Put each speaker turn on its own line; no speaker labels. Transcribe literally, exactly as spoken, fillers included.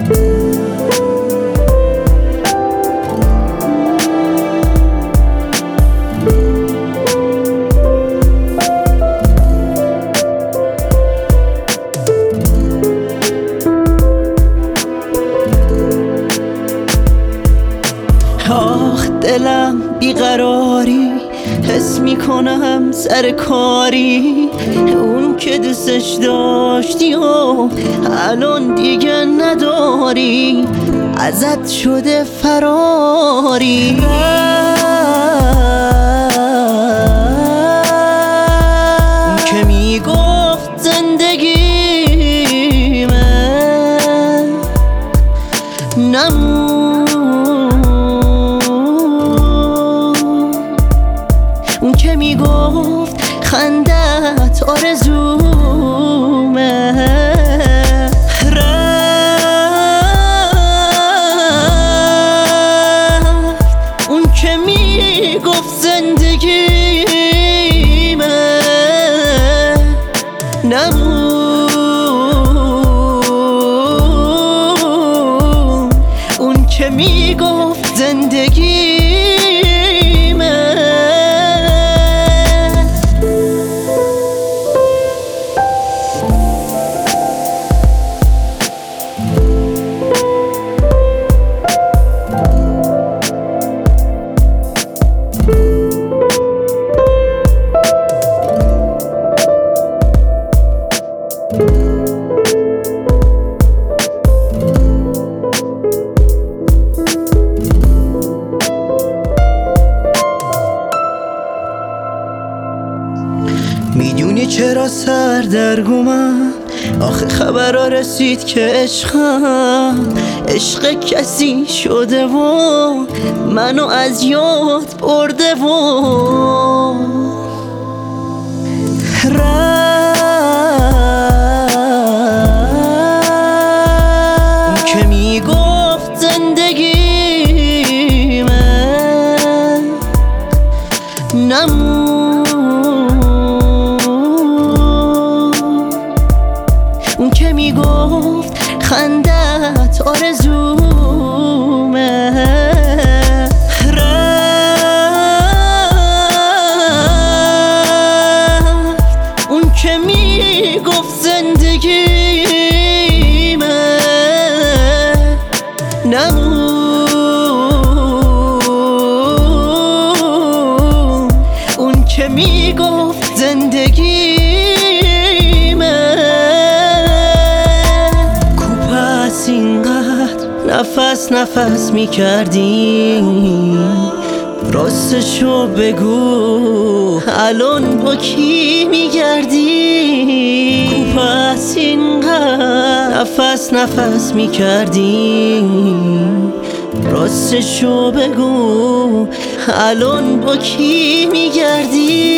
آخ دلم بیقراری، حس میکنم سر کاری. اون که دوستش داشتی و الان دیگه نداری، ازت شده فراری. اون که میگفت زندگیمه نمون، اون که میگفت خندت آرزومه رفت. اون که میگفت زندگیمه نمون، اون که میگفت زندگیمه. میدونی چرا سردرگمم؟ آخه خبرها رسید که عشقم عشق کسی شده و منو از یاد برده و رفت. اون که میگفت زندگیمه نمون، اون که میگفت خندت آرزومه رفت. اون که میگفت زندگیمه نمون، اون که میگفت زندگی نفس نفس میکردیم. راستشو بگو الان با کی میگردی؟ پس اینقدر نفس نفس میکردیم. راستشو بگو الان با کی میگردی؟